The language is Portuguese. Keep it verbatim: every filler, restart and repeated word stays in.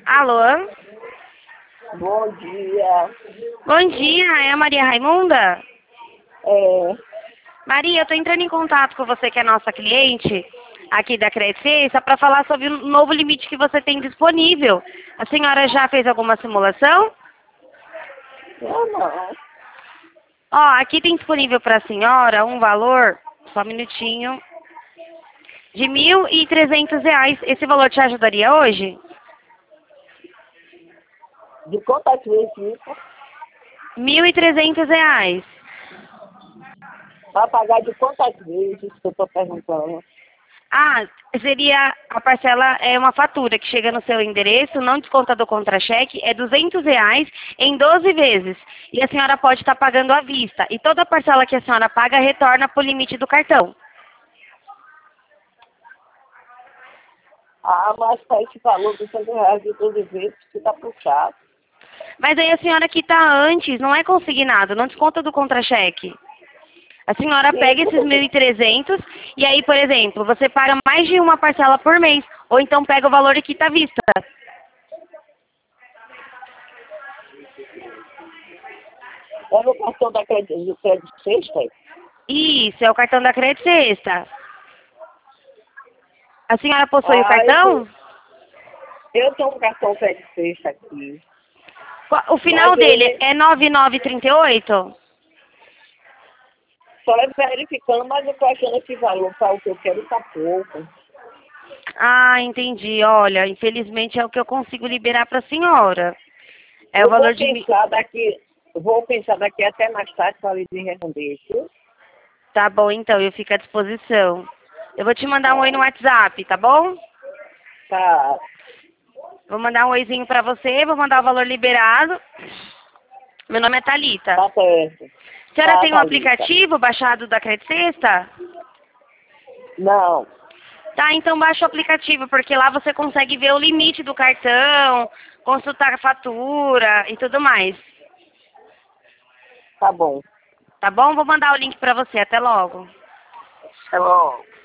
Alô? Bom dia. Bom dia, é a Maria Raimunda? É, Maria, eu tô entrando em contato com você que é nossa cliente aqui da Credit Suisse para falar sobre o novo limite que você tem disponível. A senhora já fez alguma simulação? eu não. Ó, aqui tem disponível para a senhora um valor, só um minutinho, de mil e trezentos reais. Esse valor te ajudaria hoje? De quantas vezes isso? Mil e trezentos reais. Vai pagar de quantas vezes que eu estou perguntando? Ah, seria a parcela, é uma fatura que chega no seu endereço, não desconta do contra-cheque, é duzentos reais em doze vezes. E a senhora pode estar pagando à vista. E toda a parcela que a senhora paga retorna para o limite do cartão. Ah, mas para esse valor de cem reais de doze vezes fica puxado. Mas aí a senhora que está antes, não é consignado, não desconta do contra-cheque. A senhora Sim, pega esses tudo mil bem. e trezentos e aí, por exemplo, você paga mais de uma parcela por mês. Ou então pega o valor que está à vista. É no cartão da Crédito, do Crédito Sexta? Isso, é o cartão da Credit Sexta. A senhora possui o Ah, eu, cartão? tenho- eu tenho um cartão Crédito Sexta aqui. Qual- O Mas final dele ele é nove nove trinta e oito? só é verificando, mas eu estou achando esse valor para o que eu quero está pouco. Ah, entendi. Olha, infelizmente é o que eu consigo liberar para a senhora. É o Eu vou valor de... mi- pensar daqui, vou pensar daqui até mais tarde para lhe responder, viu? Tá bom, então, eu fico à disposição. Eu vou te mandar um oi no Tá, WhatsApp, tá bom? tá, Vou mandar um oizinho para você, vou mandar o valor liberado. Meu nome é Thalita. tá certo. A senhora Tá, tem um Thalita. aplicativo baixado da Credit Sexta? Não, Tá, então baixa o aplicativo, porque lá você consegue ver o limite do cartão, consultar a fatura e tudo mais. tá bom. Tá bom? Vou mandar o link pra você. Até logo. Tá bom.